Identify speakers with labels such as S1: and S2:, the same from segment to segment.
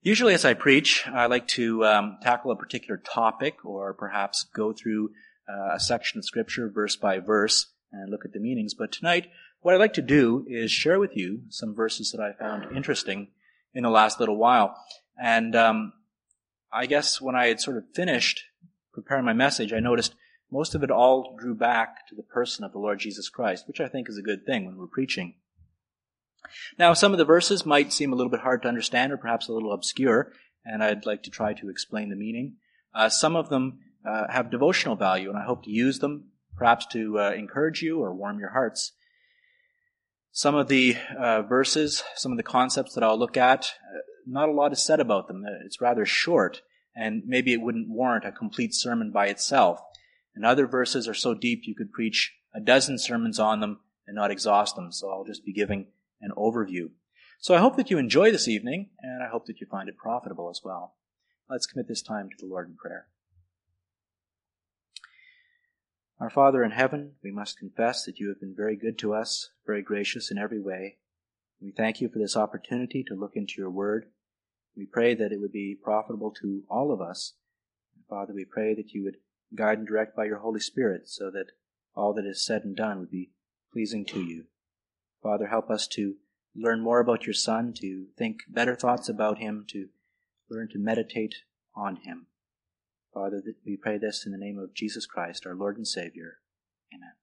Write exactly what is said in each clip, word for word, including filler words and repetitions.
S1: Usually as I preach, I like to um, tackle a particular topic or perhaps go through uh, a section of Scripture verse by verse and look at the meanings. But tonight, what I'd like to do is share with you some verses that I found interesting in the last little while. And um, I guess when I had sort of finished preparing my message, I noticed most of it all drew back to the person of the Lord Jesus Christ, which I think is a good thing when we're preaching. Now, some of the verses might seem a little bit hard to understand or perhaps a little obscure, and I'd like to try to explain the meaning. Uh, some of them uh, have devotional value, and I hope to use them perhaps to uh, encourage you or warm your hearts. Some of the uh, verses, some of the concepts that I'll look at, uh, not a lot is said about them. It's rather short, and maybe it wouldn't warrant a complete sermon by itself. And other verses are so deep you could preach a dozen sermons on them and not exhaust them, so I'll just be giving an overview. So I hope that you enjoy this evening, and I hope that you find it profitable as well. Let's commit this time to the Lord in prayer. Our Father in heaven, we must confess that you have been very good to us, very gracious in every way. We thank you for this opportunity to look into your word. We pray that it would be profitable to all of us. And Father, we pray that you would guide and direct by your Holy Spirit so that all that is said and done would be pleasing to you. Father, help us to learn more about your Son, to think better thoughts about him, to learn to meditate on him. Father, that we pray this in the name of Jesus Christ, our Lord and Savior. Amen.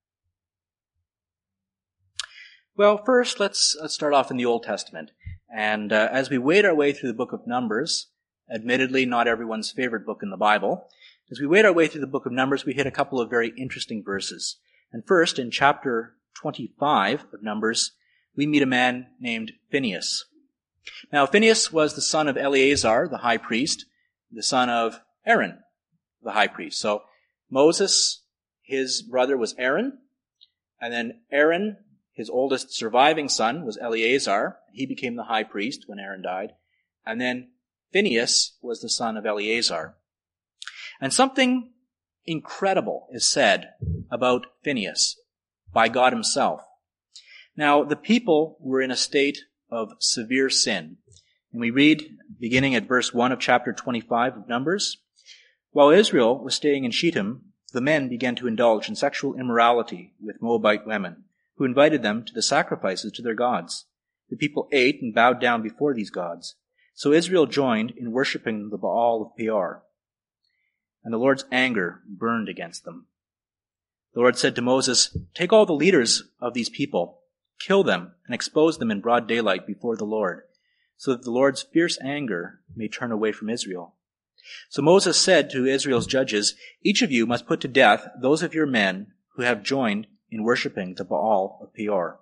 S1: Well, first, let's, let's start off in the Old Testament. And uh, as we wade our way through the book of Numbers, admittedly not everyone's favorite book in the Bible, as we wade our way through the book of Numbers, we hit a couple of very interesting verses. And first, in chapter twenty-five of Numbers, we meet a man named Phinehas. Now, Phinehas was the son of Eleazar, the high priest, the son of Aaron, the high priest. So Moses, his brother was Aaron, and then Aaron, his oldest surviving son, was Eleazar. He became the high priest when Aaron died. And then Phinehas was the son of Eleazar. And something incredible is said about Phinehas by God himself. Now, the people were in a state of severe sin. And we read, beginning at verse one of chapter twenty-five of Numbers, while Israel was staying in Shittim, the men began to indulge in sexual immorality with Moabite women, who invited them to the sacrifices to their gods. The people ate and bowed down before these gods. So Israel joined in worshiping the Baal of Peor. And the Lord's anger burned against them. The Lord said to Moses, "Take all the leaders of these people, kill them, and expose them in broad daylight before the Lord, so that the Lord's fierce anger may turn away from Israel." So Moses said to Israel's judges, "Each of you must put to death those of your men who have joined in worshiping the Baal of Peor."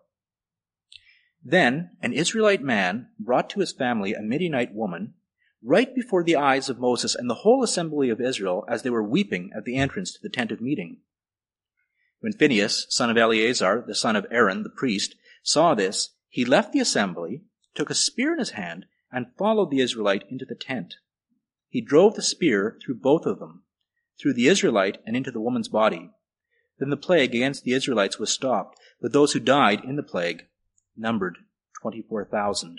S1: Then an Israelite man brought to his family a Midianite woman right before the eyes of Moses and the whole assembly of Israel as they were weeping at the entrance to the tent of meeting. When Phinehas, son of Eleazar, the son of Aaron, the priest, saw this, he left the assembly, took a spear in his hand, and followed the Israelite into the tent. He drove the spear through both of them, through the Israelite and into the woman's body. Then the plague against the Israelites was stopped, but those who died in the plague numbered twenty-four thousand.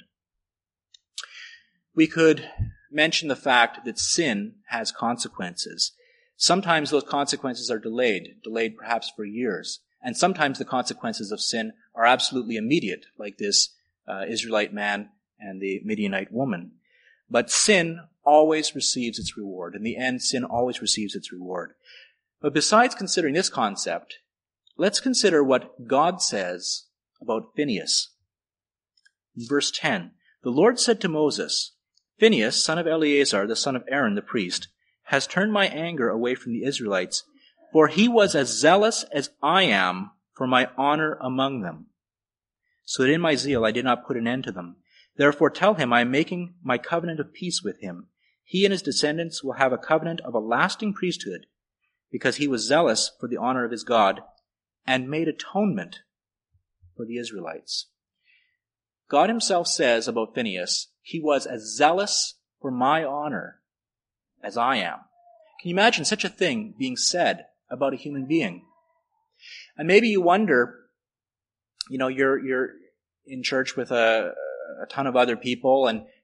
S1: We could mention the fact that sin has consequences. Sometimes those consequences are delayed, delayed perhaps for years. And sometimes the consequences of sin are absolutely immediate, like this uh, Israelite man and the Midianite woman. But sin always receives its reward. In the end, sin always receives its reward. But besides considering this concept, let's consider what God says about Phinehas. In verse ten, the Lord said to Moses, "Phinehas, son of Eleazar, the son of Aaron, the priest, has turned my anger away from the Israelites, for he was as zealous as I am for my honor among them, so that in my zeal I did not put an end to them. Therefore tell him I am making my covenant of peace with him. He and his descendants will have a covenant of a lasting priesthood, because he was zealous for the honor of his God and made atonement for the Israelites." God himself says about Phinehas, he was as zealous for my honor as I am. Can you imagine such a thing being said about a human being? And maybe you wonder, you know, you're you're in church with a, a ton of other people, and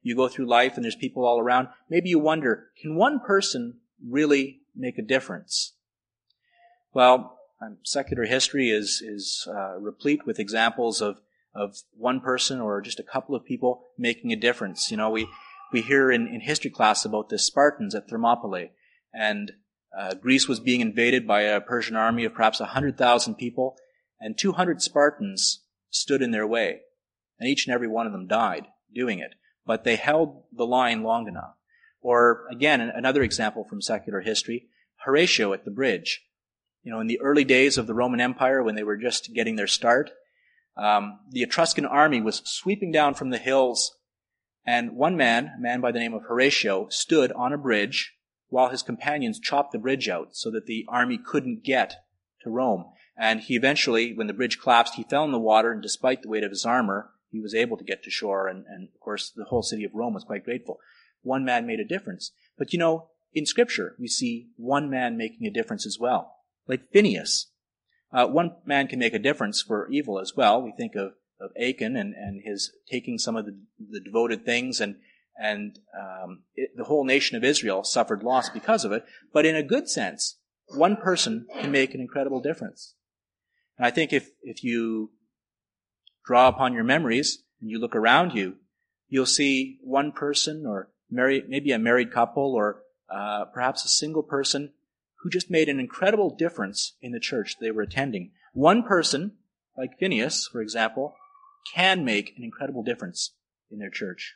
S1: you go through life and there's people all around, maybe you wonder, can one person really make a difference? Well, um, secular history is, is uh, replete with examples of, of one person or just a couple of people making a difference. You know, we, we hear in, in history class about the Spartans at Thermopylae, and uh, Greece was being invaded by a Persian army of perhaps one hundred thousand people, and two hundred Spartans stood in their way, and each and every one of them died doing it. But they held the line long enough. Or, again, another example from secular history, Horatio at the bridge. You know, in the early days of the Roman Empire, when they were just getting their start, um, the Etruscan army was sweeping down from the hills, and one man, a man by the name of Horatio, stood on a bridge while his companions chopped the bridge out so that the army couldn't get to Rome. And he eventually, when the bridge collapsed, he fell in the water, and despite the weight of his armor, he was able to get to shore, and, and of course the whole city of Rome was quite grateful. One man made a difference. But you know, in Scripture, we see one man making a difference as well. Like Phineas. Uh, one man can make a difference for evil as well. We think of, of Achan and, and his taking some of the, the devoted things, and, and um, it, the whole nation of Israel suffered loss because of it. But in a good sense, one person can make an incredible difference. And I think if, if you draw upon your memories and you look around you, you'll see one person, or marry, maybe a married couple, or uh, perhaps a single person who just made an incredible difference in the church they were attending. One person, like Phineas, for example, can make an incredible difference in their church.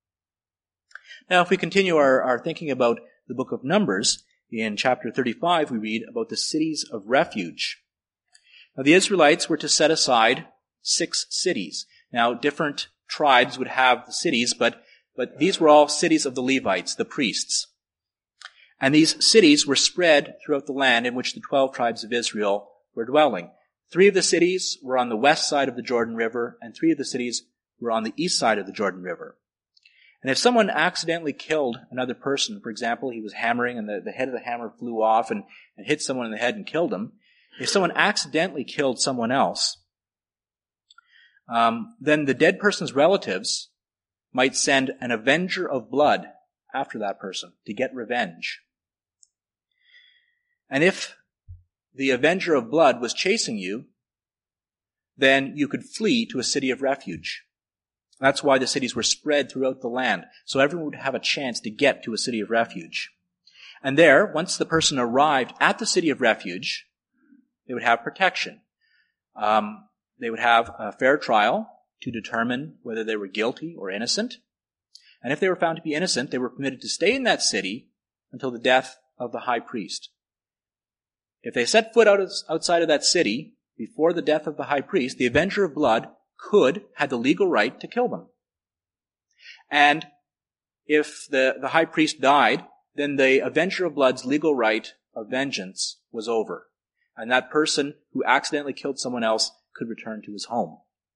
S1: Now, if we continue our, our thinking about the book of Numbers, in chapter thirty-five, we read about the cities of refuge. Now, the Israelites were to set aside six cities. Now, different tribes would have the cities, but, but these were all cities of the Levites, the priests. And these cities were spread throughout the land in which the twelve tribes of Israel were dwelling. Three of the cities were on the west side of the Jordan River, and three of the cities were on the east side of the Jordan River. And if someone accidentally killed another person, for example, he was hammering and the, the head of the hammer flew off and, and hit someone in the head and killed him, if someone accidentally killed someone else, um, then the dead person's relatives might send an avenger of blood after that person to get revenge. And if the avenger of blood was chasing you, then you could flee to a city of refuge. That's why the cities were spread throughout the land, so everyone would have a chance to get to a city of refuge. And there, once the person arrived at the city of refuge, they would have protection. Um, they would have a fair trial to determine whether they were guilty or innocent. And if they were found to be innocent, they were permitted to stay in that city until the death of the high priest. If they set foot out of, outside of that city before the death of the high priest, the avenger of blood could, had the legal right to kill them. And if the, the high priest died, then the avenger of blood's legal right of vengeance was over. And that person who accidentally killed someone else could return to his home.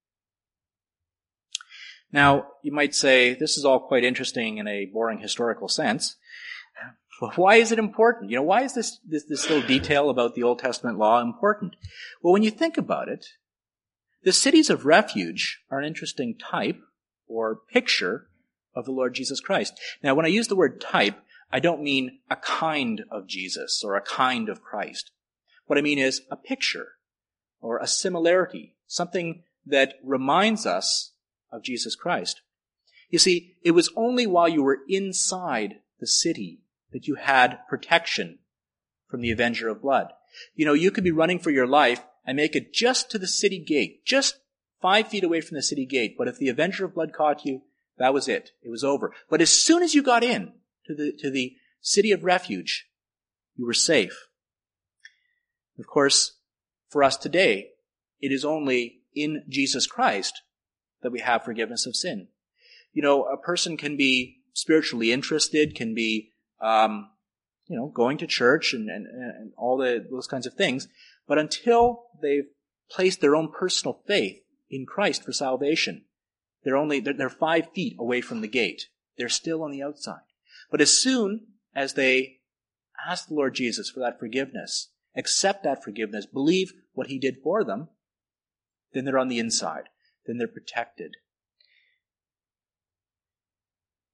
S1: Now, you might say, this is all quite interesting in a boring historical sense. But why is it important? You know, why is this, this, this little detail about the Old Testament law important? Well, when you think about it, the cities of refuge are an interesting type or picture of the Lord Jesus Christ. Now, when I use the word type, I don't mean a kind of Jesus or a kind of Christ. What I mean is a picture or a similarity, something that reminds us of Jesus Christ. You see, it was only while you were inside the city that you had protection from the avenger of blood. You know, you could be running for your life and make it just to the city gate, just five feet away from the city gate. But if the avenger of blood caught you, that was it. It was over. But as soon as you got in to the, to the city of refuge, you were safe. Of course, for us today, it is only in Jesus Christ that we have forgiveness of sin. You know, a person can be spiritually interested, can be, um, you know, going to church and, and, and all the, those kinds of things, but until they've placed their own personal faith in Christ for salvation, they're only, they're, they're five feet away from the gate. They're still on the outside. But as soon as they ask the Lord Jesus for that forgiveness, accept that forgiveness, believe what he did for them, then they're on the inside. Then they're protected.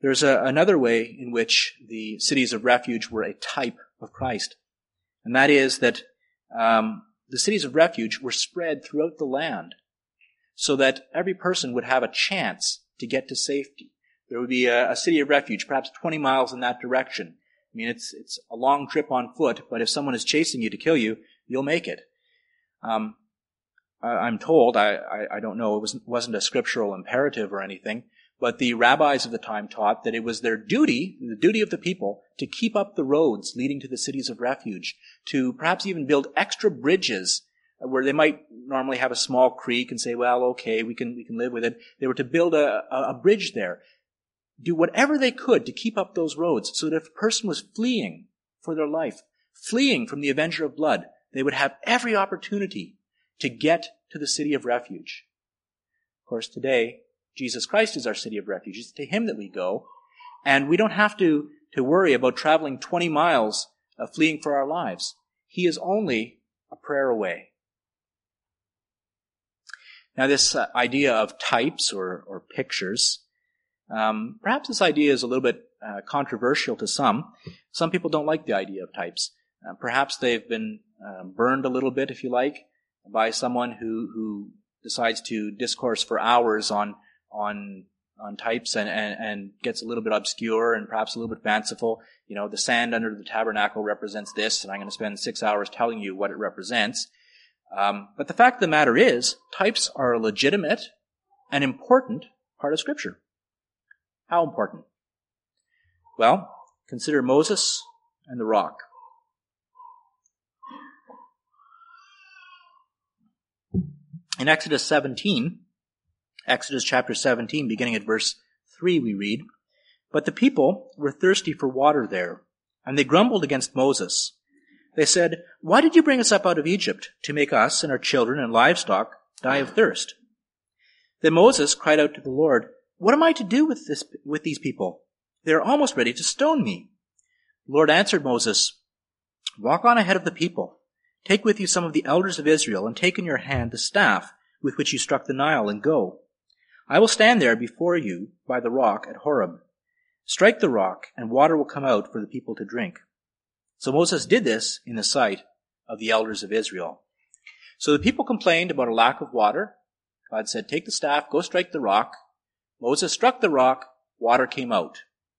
S1: There's a, another way in which the cities of refuge were a type of Christ. And that is that um, the cities of refuge were spread throughout the land so that every person would have a chance to get to safety. There would be a, a city of refuge, perhaps twenty miles in that direction. I mean, it's it's a long trip on foot, but if someone is chasing you to kill you, you'll make it. Um, I, I'm told, I, I, I don't know, it wasn't, wasn't a scriptural imperative or anything, but the rabbis of the time taught that it was their duty, the duty of the people, to keep up the roads leading to the cities of refuge, to perhaps even build extra bridges where they might normally have a small creek and say, well, okay, we can we can live with it. They were to build a, a, a bridge there, do whatever they could to keep up those roads so that if a person was fleeing for their life, fleeing from the avenger of blood, they would have every opportunity to get to the city of refuge. Of course, today, Jesus Christ is our city of refuge. It's to him that we go, and we don't have to, to worry about traveling twenty miles uh, fleeing for our lives. He is only a prayer away. Now, this uh, idea of types or, or pictures, um, perhaps this idea is a little bit uh, controversial to some. Some people don't like the idea of types. Uh, perhaps they've been uh, burned a little bit, if you like, by someone who, who decides to discourse for hours on on on types and, and, and gets a little bit obscure and perhaps a little bit fanciful. You know, the sand under the tabernacle represents this, and I'm going to spend six hours telling you what it represents. Um, but the fact of the matter is, types are a legitimate and important part of Scripture. How important? Well, consider Moses and the rock. In Exodus seventeen, Exodus chapter seventeen, beginning at verse three, we read, "But the people were thirsty for water there, and they grumbled against Moses. They said, 'Why did you bring us up out of Egypt to make us and our children and livestock die of thirst?' Then Moses cried out to the Lord, 'What am I to do with this, with these people? They are almost ready to stone me.' The Lord answered Moses, 'Walk on ahead of the people. Take with you some of the elders of Israel, and take in your hand the staff with which you struck the Nile, and go. I will stand there before you by the rock at Horeb. Strike the rock, and water will come out for the people to drink.' So Moses did this in the sight of the elders of Israel. So the people complained about a lack of water. God said, 'Take the staff, go strike the rock.' Moses struck the rock, water came out.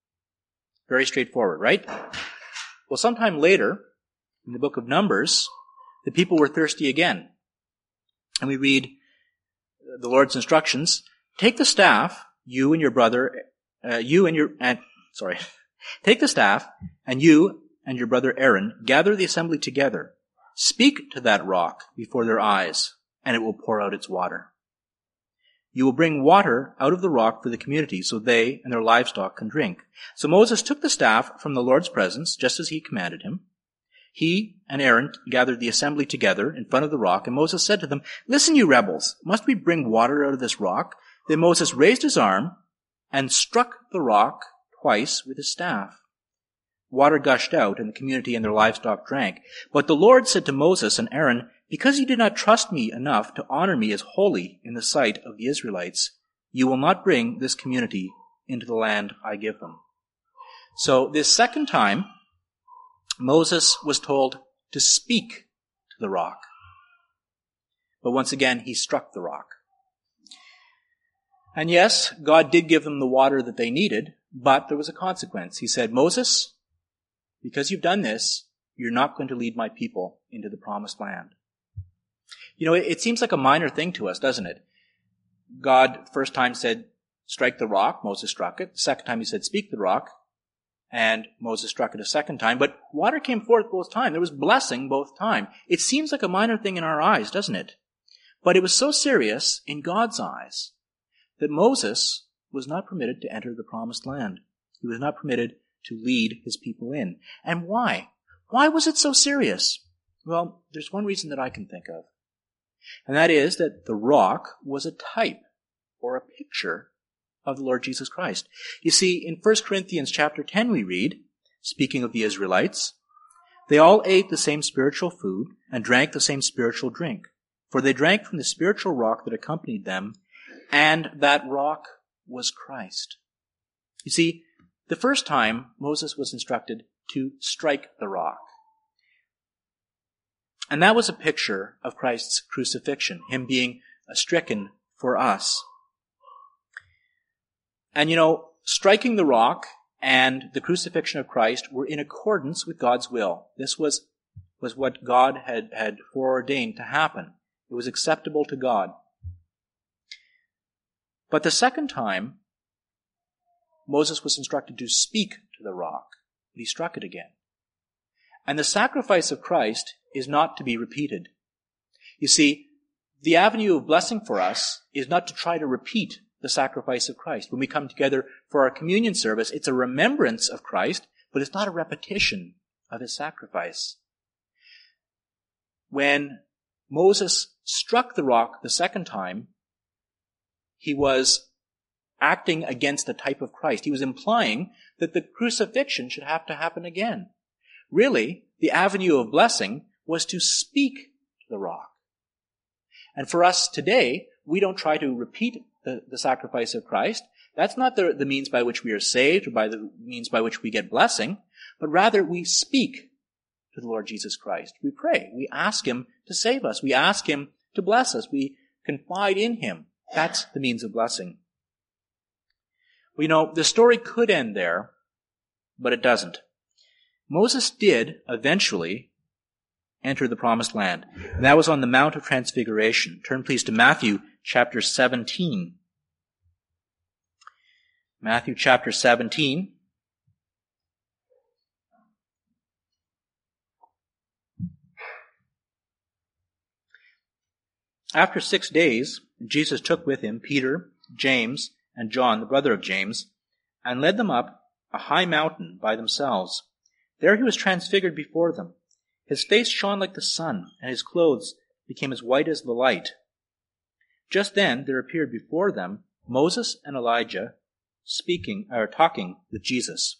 S1: Very straightforward, right? Well, sometime later, in the book of Numbers, the people were thirsty again. And we read the Lord's instructions, 'Take the staff, you and your brother, uh, you and your, and, sorry, take the staff, and you and your brother Aaron gather the assembly together. Speak to that rock before their eyes, and it will pour out its water. You will bring water out of the rock for the community, so they and their livestock can drink.' So Moses took the staff from the Lord's presence, just as he commanded him. He and Aaron gathered the assembly together in front of the rock, and Moses said to them, 'Listen, you rebels, must we bring water out of this rock?' Then Moses raised his arm and struck the rock twice with his staff. Water gushed out, and the community and their livestock drank. But the Lord said to Moses and Aaron, 'Because you did not trust me enough to honor me as holy in the sight of the Israelites, you will not bring this community into the land I give them.' So this second time, Moses was told to speak to the rock. But once again, he struck the rock. And yes, God did give them the water that they needed, but there was a consequence. He said, 'Moses, because you've done this, you're not going to lead my people into the promised land.'" You know, it, it seems like a minor thing to us, doesn't it? God first time said, "Strike the rock." Moses struck it. Second time he said, "Speak the rock." And Moses struck it a second time. But water came forth both times. There was blessing both times. It seems like a minor thing in our eyes, doesn't it? But it was so serious in God's eyes that Moses was not permitted to enter the promised land. He was not permitted to lead his people in. And why? Why was it so serious? Well, there's one reason that I can think of. And that is that the rock was a type or a picture of the Lord Jesus Christ. You see, in First Corinthians chapter ten we read, speaking of the Israelites, "They all ate the same spiritual food and drank the same spiritual drink, for they drank from the spiritual rock that accompanied them, and that rock was Christ." You see, The first time, Moses was instructed to strike the rock. And that was a picture of Christ's crucifixion, him being stricken for us. And you know, striking the rock and the crucifixion of Christ were in accordance with God's will. This was, was what God had, had foreordained to happen. It was acceptable to God. But the second time, Moses was instructed to speak to the rock, but he struck it again. And the sacrifice of Christ is not to be repeated. You see, the avenue of blessing for us is not to try to repeat the sacrifice of Christ. When we come together for our communion service, it's a remembrance of Christ, but it's not a repetition of his sacrifice. When Moses struck the rock the second time, he was acting against the type of Christ. He was implying that the crucifixion should have to happen again. Really, the avenue of blessing was to speak to the rock. And for us today, we don't try to repeat the, the sacrifice of Christ. That's not the, the means by which we are saved or by the means by which we get blessing, but rather we speak to the Lord Jesus Christ. We pray. We ask him to save us. We ask him to bless us. We confide in him. That's the means of blessing. We know the story could end there, but it doesn't. Moses did eventually enter the promised land. And that was on the Mount of Transfiguration. Turn please to Matthew chapter seventeen. Matthew chapter seventeen. After six days, Jesus took with him Peter, James, and John, the brother of James, and led them up a high mountain by themselves. There he was transfigured before them. His face shone like the sun, and his clothes became as white as the light. Just then there appeared before them Moses and Elijah speaking or talking with Jesus.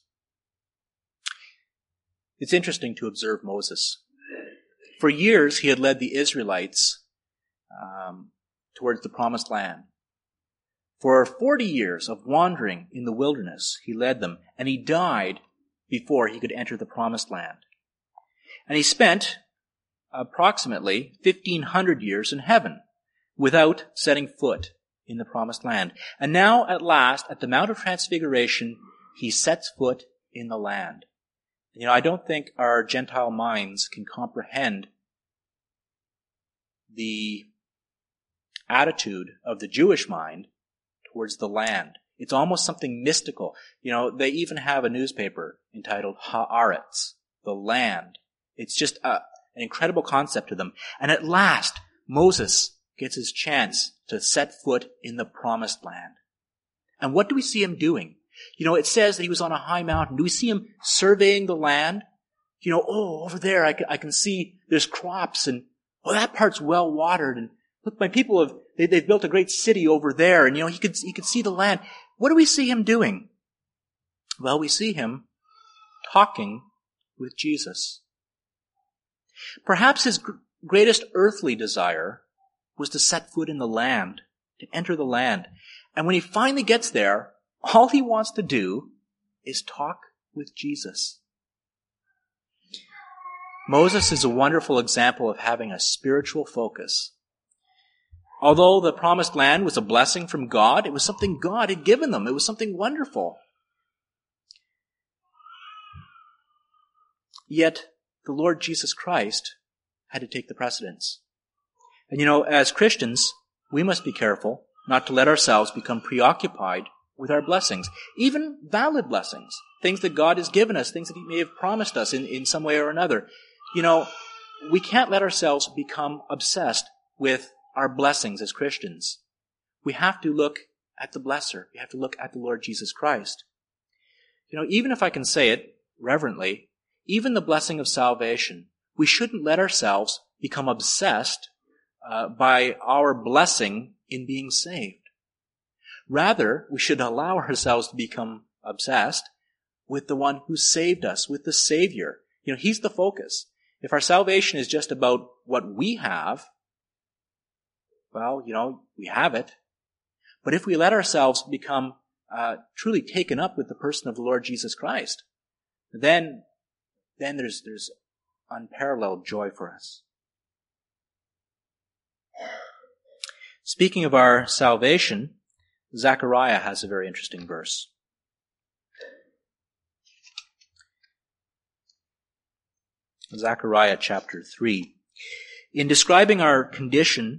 S1: It's interesting to observe Moses. For years he had led the Israelites um, towards the promised land. For forty years of wandering in the wilderness, he led them, and he died before he could enter the promised land. And he spent approximately fifteen hundred years in heaven without setting foot in the promised land. And now, at last, at the Mount of Transfiguration, he sets foot in the land. You know, I don't think our Gentile minds can comprehend the attitude of the Jewish mind towards the land. It's almost something mystical. You know, they even have a newspaper entitled Haaretz, the land. It's just a, an incredible concept to them. And at last, Moses gets his chance to set foot in the promised land. And what do we see him doing? You know, it says that he was on a high mountain. Do we see him surveying the land? You know, oh, over there I can, I can see there's crops, and oh, that part's well watered, and look, my people have, they, they've built a great city over there, and you know, he could, he could see the land. What do we see him doing? Well, we see him talking with Jesus. Perhaps his gr- greatest earthly desire was to set foot in the land, to enter the land. And when he finally gets there, all he wants to do is talk with Jesus. Moses is a wonderful example of having a spiritual focus. Although the promised land was a blessing from God, it was something God had given them. It was something wonderful. Yet, the Lord Jesus Christ had to take the precedence. And you know, as Christians, we must be careful not to let ourselves become preoccupied with our blessings, even valid blessings, things that God has given us, things that he may have promised us in, in some way or another. You know, we can't let ourselves become obsessed with our blessings as Christians. We have to look at the blesser. We have to look at the Lord Jesus Christ. You know, even if I can say it reverently, even the blessing of salvation, we shouldn't let ourselves become obsessed uh, by our blessing in being saved. Rather, we should allow ourselves to become obsessed with the one who saved us, with the Savior. You know, he's the focus. If our salvation is just about what we have, well, you know, we have it. But if we let ourselves become uh, truly taken up with the person of the Lord Jesus Christ, then, then there's, there's unparalleled joy for us. Speaking of our salvation, Zechariah has a very interesting verse. Zechariah chapter three. In describing our condition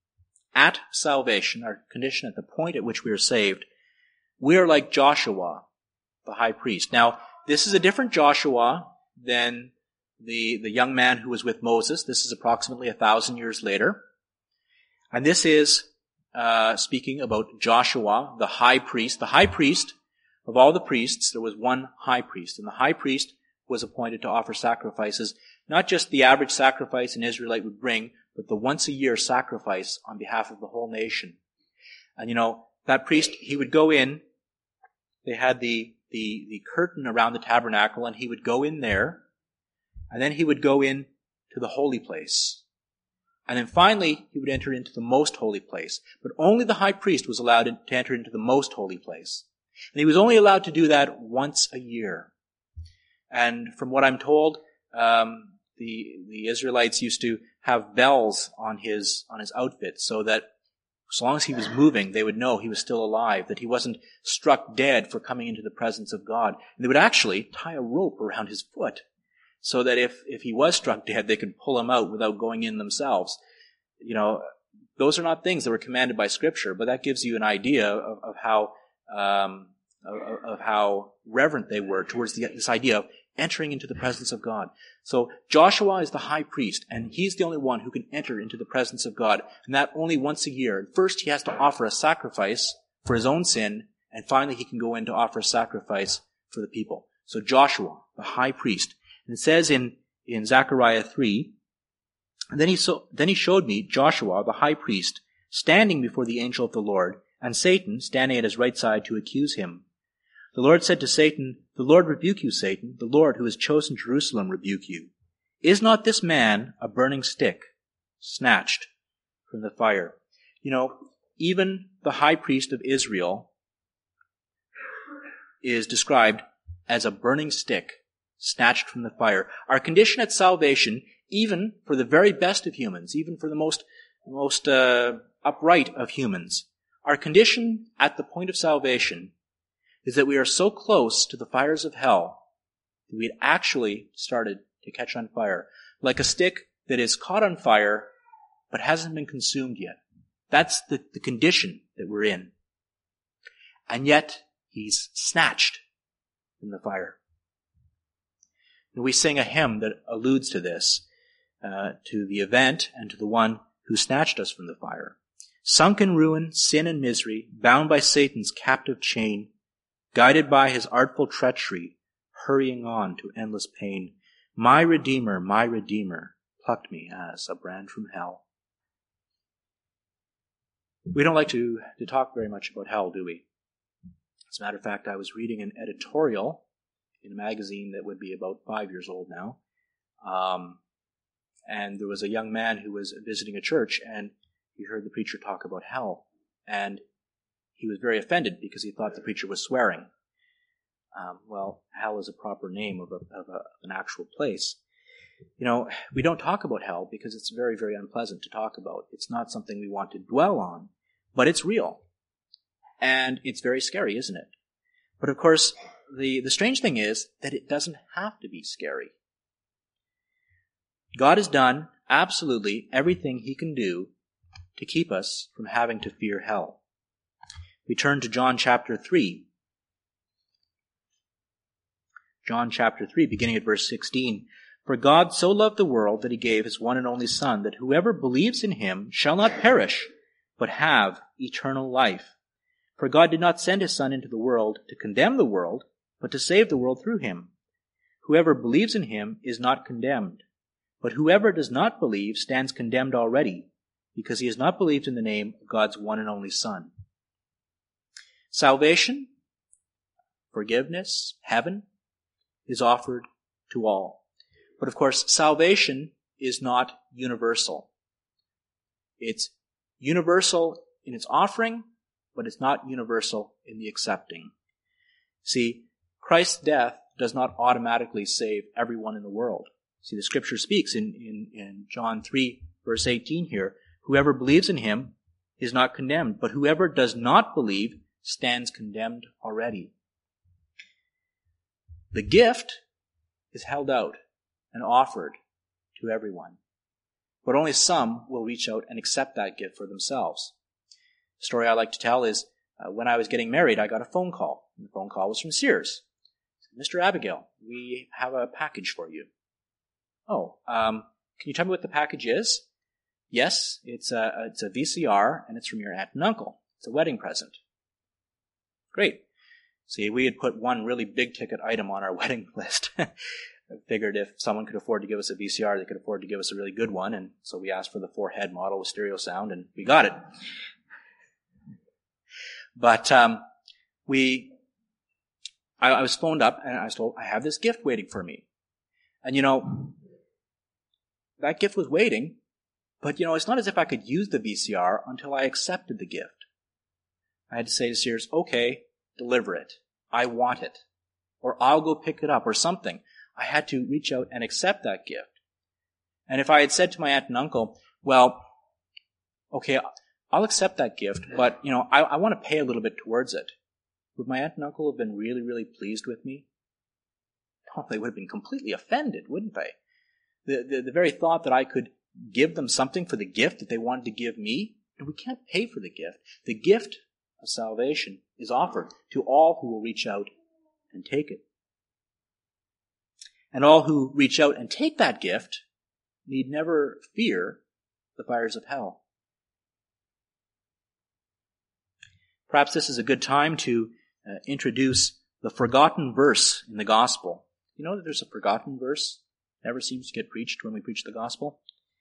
S1: at salvation, our condition at the point at which we are saved, we are like Joshua, the high priest. Now, this is a different Joshua than the, the young man who was with Moses. This is approximately a thousand years later. And this is uh, speaking about Joshua, the high priest. The high priest, of all the priests, there was one high priest. And the high priest was appointed to offer sacrifices, not just the average sacrifice an Israelite would bring, but the once a year sacrifice on behalf of the whole nation. And you know, that priest, he would go in, they had the, the, the curtain around the tabernacle, and he would go in there, and then he would go in to the holy place. And then finally, he would enter into the most holy place. But only the high priest was allowed to enter into the most holy place. And he was only allowed to do that once a year. And from what I'm told, um, the the Israelites used to have bells on his on his outfit, so that as long as he was moving, they would know he was still alive, that he wasn't struck dead for coming into the presence of God. And they would actually tie a rope around his foot, so that if if he was struck dead, they could pull him out without going in themselves. You know, those are not things that were commanded by Scripture, but that gives you an idea of, of how um, of, of how reverent they were towards the, this idea of entering into the presence of God. So Joshua is the high priest, and he's the only one who can enter into the presence of God, and that only once a year. First, he has to offer a sacrifice for his own sin, and finally he can go in to offer a sacrifice for the people. So Joshua, the high priest. And it says in, in Zechariah three, and then he, so, then he showed me Joshua, the high priest, standing before the angel of the Lord, and Satan standing at his right side to accuse him. The Lord said to Satan, "The Lord rebuke you, Satan. The Lord who has chosen Jerusalem rebuke you. Is not this man a burning stick, snatched from the fire?" You know, even the high priest of Israel is described as a burning stick, snatched from the fire. Our condition at salvation, even for the very best of humans, even for the most, most uh, upright of humans, our condition at the point of salvation is that we are so close to the fires of hell that we had actually started to catch on fire. Like a stick that is caught on fire but hasn't been consumed yet. That's the, the condition that we're in. And yet, he's snatched from the fire. And we sing a hymn that alludes to this, uh, to the event and to the one who snatched us from the fire. Sunk in ruin, sin and misery, bound by Satan's captive chain, guided by his artful treachery, hurrying on to endless pain, my Redeemer, my Redeemer, plucked me as a brand from hell. We don't like to, to talk very much about hell, do we? As a matter of fact, I was reading an editorial in a magazine that would be about five years old now, um, and there was a young man who was visiting a church, and he heard the preacher talk about hell, and he was very offended because he thought the preacher was swearing. Um, well, hell is a proper name of, a, of a, an actual place. You know, we don't talk about hell because it's very, very unpleasant to talk about. It's not something we want to dwell on, but it's real. And it's very scary, isn't it? But of course, the, the strange thing is that it doesn't have to be scary. God has done absolutely everything he can do to keep us from having to fear hell. We turn to John chapter three. John chapter three, beginning at verse sixteen. For God so loved the world that he gave his one and only Son, that whoever believes in him shall not perish, but have eternal life. For God did not send his Son into the world to condemn the world, but to save the world through him. Whoever believes in him is not condemned, but whoever does not believe stands condemned already, because he has not believed in the name of God's one and only Son. Salvation, forgiveness, heaven, is offered to all. But of course, salvation is not universal. It's universal in its offering, but it's not universal in the accepting. See, Christ's death does not automatically save everyone in the world. See, the scripture speaks in, in, in John three, verse eighteen here, whoever believes in him is not condemned, but whoever does not believe stands condemned already. The gift is held out and offered to everyone, but only some will reach out and accept that gift for themselves. The story I like to tell is uh, when I was getting married, I got a phone call. And the phone call was from Sears. Mister Abigail, we have a package for you. Oh, um, can you tell me what the package is? Yes, it's a, it's a V C R, and it's from your aunt and uncle. It's a wedding present. Great. See, we had put one really big-ticket item on our wedding list. I figured if someone could afford to give us a V C R, they could afford to give us a really good one, and so we asked for the four-head model with stereo sound, and we got it. But um, we, I, I was phoned up, and I was told, I have this gift waiting for me. And, you know, that gift was waiting, but, you know, it's not as if I could use the V C R until I accepted the gift. I had to say to Sears, okay, deliver it. I want it. Or I'll go pick it up, or something. I had to reach out and accept that gift. And if I had said to my aunt and uncle, well, okay, I'll accept that gift, but, you know, I, I want to pay a little bit towards it, would my aunt and uncle have been really, really pleased with me? Oh, they would have been completely offended, wouldn't they? The, the, the very thought that I could give them something for the gift that they wanted to give me, and we can't pay for the gift. The gift of salvation is offered to all who will reach out and take it. And all who reach out and take that gift need never fear the fires of hell. Perhaps this is a good time to uh, introduce the forgotten verse in the gospel. You know that there's a forgotten verse? Never seems to get preached when we preach the gospel.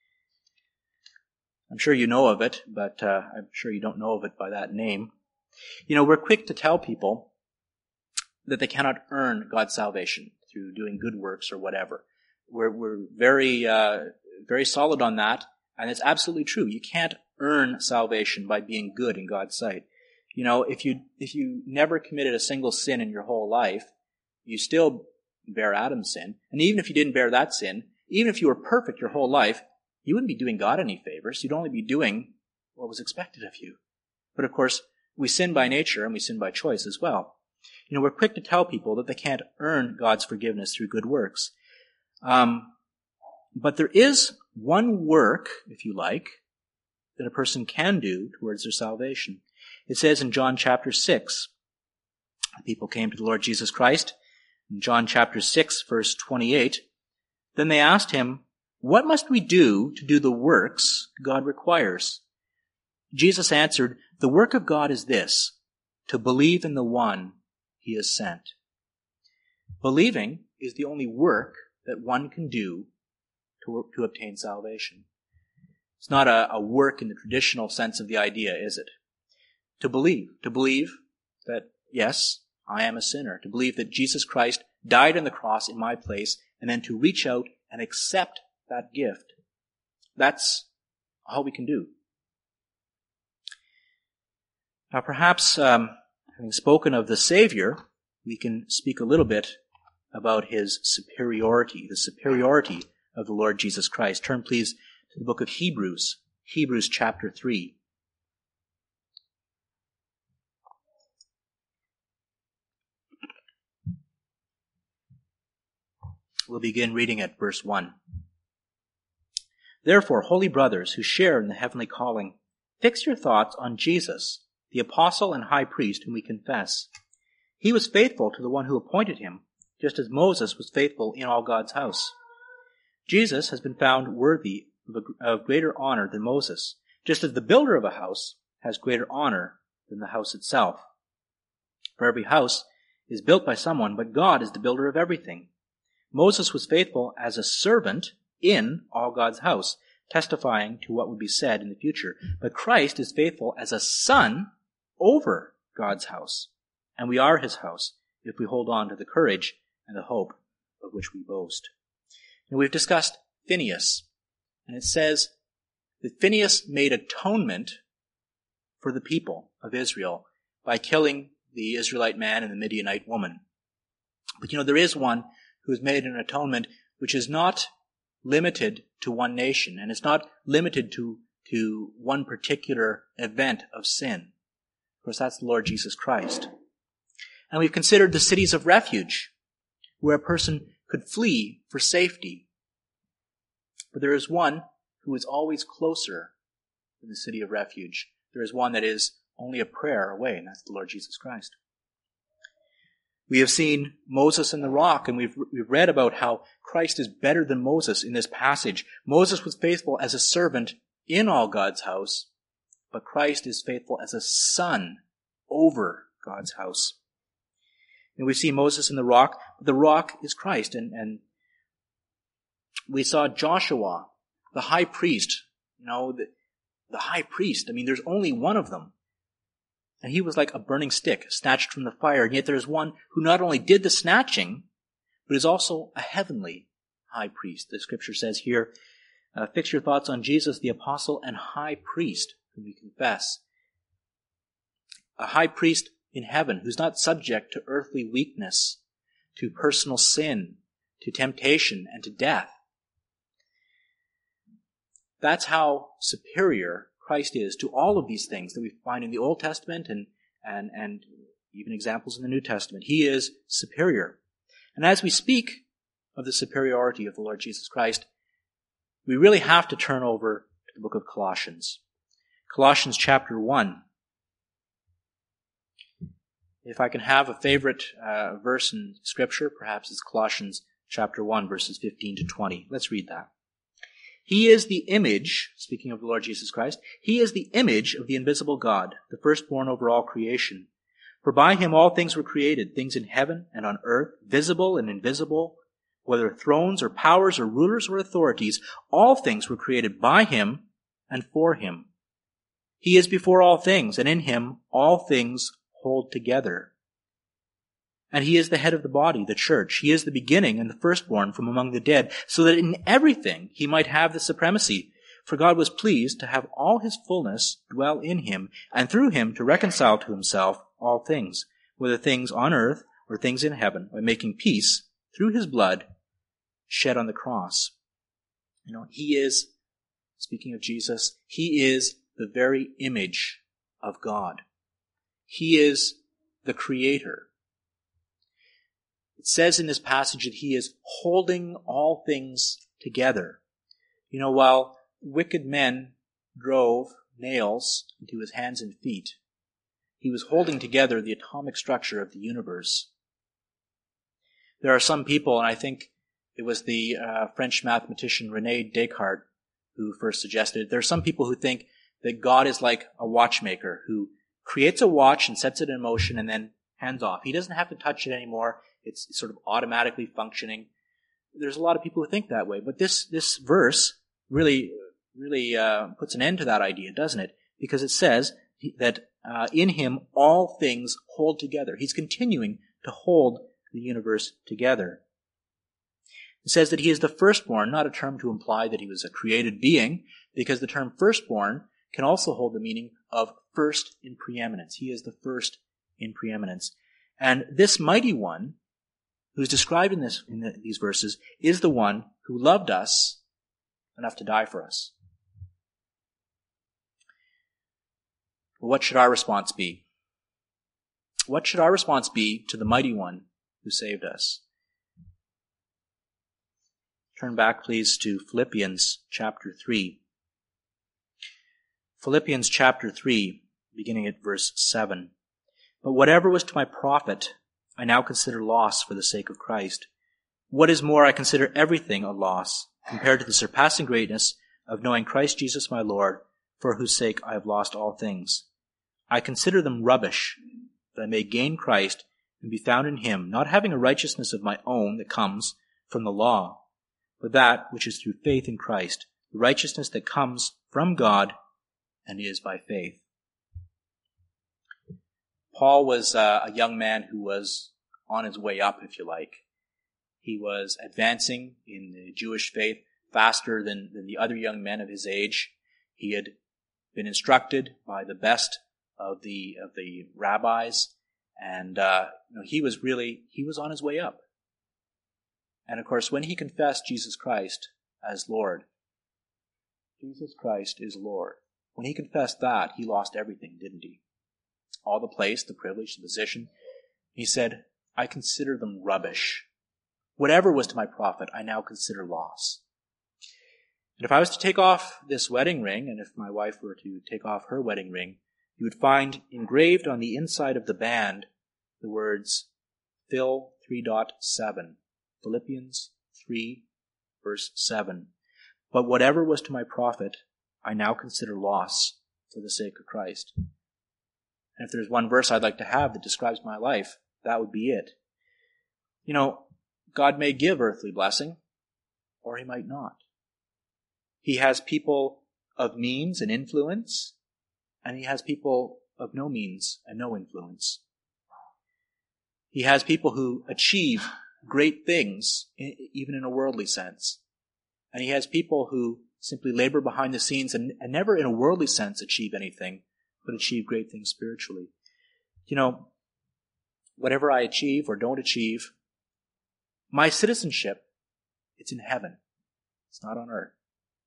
S1: I'm sure you know of it, but uh, I'm sure you don't know of it by that name. You know, we're quick to tell people that they cannot earn God's salvation through doing good works or whatever. We're, we're very, uh, very solid on that, and it's absolutely true. You can't earn salvation by being good in God's sight. You know, if you, if you never committed a single sin in your whole life, you still bear Adam's sin. And even if you didn't bear that sin, even if you were perfect your whole life, you wouldn't be doing God any favors. You'd only be doing what was expected of you. But of course, we sin by nature and we sin by choice as well. You know, we're quick to tell people that they can't earn God's forgiveness through good works. Um, but there is one work, if you like, that a person can do towards their salvation. It says in John chapter six, people came to the Lord Jesus Christ. In John chapter six, verse twenty-eight, then they asked him, what must we do to do the works God requires? Jesus answered, the work of God is this, to believe in the one he has sent. Believing is the only work that one can do to, to obtain salvation. It's not a, a work in the traditional sense of the idea, is it? To believe. To believe that, yes, I am a sinner. To believe that Jesus Christ died on the cross in my place, and then to reach out and accept that gift. That's all we can do. Now perhaps, um, having spoken of the Savior, we can speak a little bit about his superiority, the superiority of the Lord Jesus Christ. Turn please to the book of Hebrews, Hebrews chapter three. We'll begin reading at verse one. Therefore, holy brothers who share in the heavenly calling, fix your thoughts on Jesus, the apostle and high priest whom we confess. He was faithful to the one who appointed him, just as Moses was faithful in all God's house. Jesus has been found worthy of, a, of greater honor than Moses, just as the builder of a house has greater honor than the house itself. For every house is built by someone, but God is the builder of everything. Moses was faithful as a servant in all God's house, testifying to what would be said in the future. But Christ is faithful as a son over God's house. And we are his house if we hold on to the courage and the hope of which we boast. And we've discussed Phinehas. And it says that Phinehas made atonement for the people of Israel by killing the Israelite man and the Midianite woman. But you know, there is one who has made an atonement which is not limited to one nation, and it's not limited to, to one particular event of sin. Of course, that's the Lord Jesus Christ. And we've considered the cities of refuge, where a person could flee for safety. But there is one who is always closer than the city of refuge. There is one that is only a prayer away, and that's the Lord Jesus Christ. We have seen Moses and the rock, and we've, we've read about how Christ is better than Moses in this passage. Moses was faithful as a servant in all God's house, but Christ is faithful as a son over God's house. And we see Moses in the rock. The rock is Christ. And, and we saw Joshua, the high priest. You know, the, the high priest. I mean, there's only one of them. And he was like a burning stick, snatched from the fire. And yet there's one who not only did the snatching, but is also a heavenly high priest. The scripture says here, uh, fix your thoughts on Jesus, the apostle and high priest, whom we confess. A high priest in heaven who's not subject to earthly weakness, to personal sin, to temptation, and to death. That's how superior Christ is to all of these things that we find in the Old Testament and, and, and even examples in the New Testament. He is superior. And as we speak of the superiority of the Lord Jesus Christ, we really have to turn over to the book of Colossians. Colossians chapter one. If I can have a favorite uh, verse in Scripture, perhaps it's Colossians chapter one, verses fifteen to twenty. Let's read that. He is the image, speaking of the Lord Jesus Christ, he is the image of the invisible God, the firstborn over all creation. For by him all things were created, things in heaven and on earth, visible and invisible, whether thrones or powers or rulers or authorities, all things were created by him and for him. He is before all things, and in him all things hold together. And he is the head of the body, the church. He is the beginning and the firstborn from among the dead, so that in everything he might have the supremacy. For God was pleased to have all his fullness dwell in him, and through him to reconcile to himself all things, whether things on earth or things in heaven, by making peace through his blood shed on the cross. You know, he is, speaking of Jesus, he is the very image of God. He is the creator. It says in this passage that he is holding all things together. You know, while wicked men drove nails into his hands and feet, he was holding together the atomic structure of the universe. There are some people, and I think it was the uh, French mathematician René Descartes who first suggested it. There are some people who think that God is like a watchmaker who creates a watch and sets it in motion and then hands off. He doesn't have to touch it anymore. It's sort of automatically functioning. There's a lot of people who think that way, but this this verse really really uh, puts an end to that idea, doesn't it? Because it says that uh, in him all things hold together. He's continuing to hold the universe together. It says that he is the firstborn, not a term to imply that he was a created being, because the term firstborn can also hold the meaning of first in preeminence. He is the first in preeminence. And this mighty one, who's described in this in the, these verses, is the one who loved us enough to die for us. What should our response be? What should our response be to the mighty one who saved us? Turn back, please, to Philippians chapter three. Philippians chapter three, beginning at verse seven. But whatever was to my profit, I now consider loss for the sake of Christ. What is more, I consider everything a loss compared to the surpassing greatness of knowing Christ Jesus my Lord, for whose sake I have lost all things. I consider them rubbish, that I may gain Christ and be found in him, not having a righteousness of my own that comes from the law, but that which is through faith in Christ, the righteousness that comes from God and is by faith. Paul was uh, a young man who was on his way up, if you like. He was advancing in the Jewish faith faster than, than the other young men of his age. He had been instructed by the best of the of the rabbis, and uh, you know, he was really he was on his way up. And of course, when he confessed Jesus Christ as Lord, Jesus Christ is Lord. When he confessed that, he lost everything, didn't he? All the place, the privilege, the position. He said, I consider them rubbish. Whatever was to my profit, I now consider loss. And if I was to take off this wedding ring, and if my wife were to take off her wedding ring, you would find engraved on the inside of the band the words Phil three point seven. Philippians three, verse seven. But whatever was to my profit, I now consider loss for the sake of Christ. And if there's one verse I'd like to have that describes my life, that would be it. You know, God may give earthly blessing, or he might not. He has people of means and influence, and he has people of no means and no influence. He has people who achieve great things, even in a worldly sense. And he has people who simply labor behind the scenes and, and never in a worldly sense achieve anything, but achieve great things spiritually. You know, whatever I achieve or don't achieve, my citizenship, it's in heaven. It's not on earth.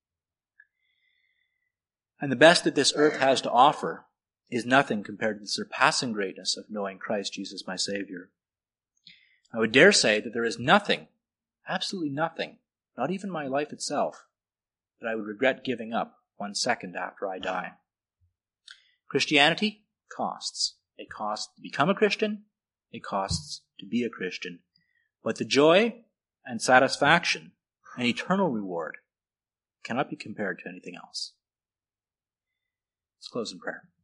S1: And the best that this earth has to offer is nothing compared to the surpassing greatness of knowing Christ Jesus my Savior. I would dare say that there is nothing, absolutely nothing, not even my life itself, that I would regret giving up one second after I die. Christianity costs. It costs to become a Christian. It costs to be a Christian. But the joy and satisfaction and eternal reward cannot be compared to anything else. Let's close in prayer.